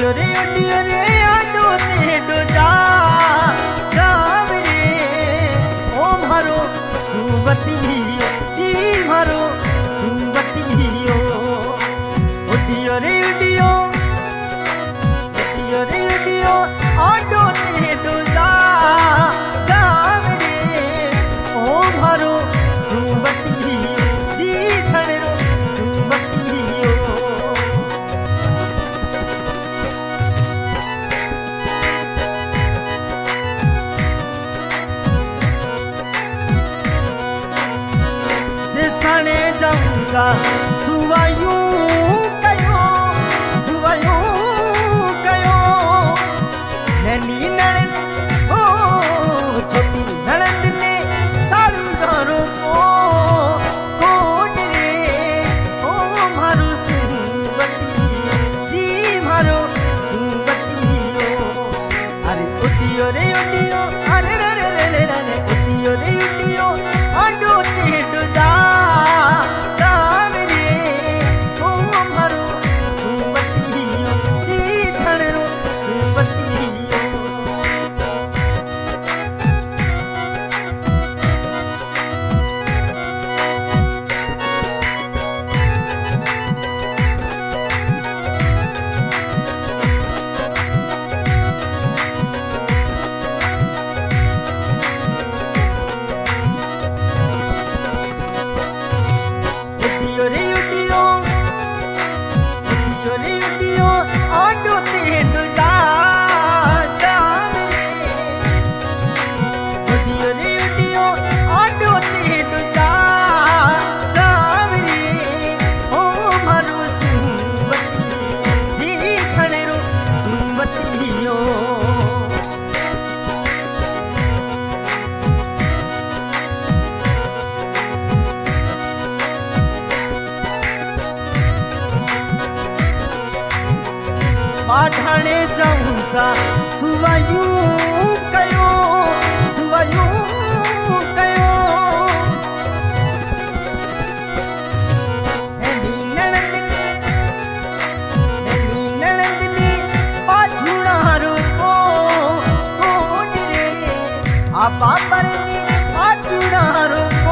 उडियो रे आडो तेडो जा जावरे ओ मारो सुबतियो ई मारो सुबतियो उडियो रे उडियो आडो तेडो जा जावरे ओ मारो सुबतियो जी खणरो सुबतियो जिसने जाऊंगा सुवायूं कयो नैनी नड़न ओ छोटी नड़न ने सारू घरों को कोट रे ओ मारो सुबती जी मारो सुबतियो अरे उडियो रे उडियो अरे रे रे रे रे रे उडियो रे उडियो आडो तेडो जा जावरे ओ मारो सुबतियो जी खणरो सुबतियो आडो तेडो जा जावरे उडियो रे उडियो आडो तेडो जा जावरे ओ मारो सुबती जी खणरो सुबतियो माठाणे जाऊं सा सुवायूं कयो नैनी नड़न ने पाछुड़ारो को कोट रे आपा पर पाछुड़ारो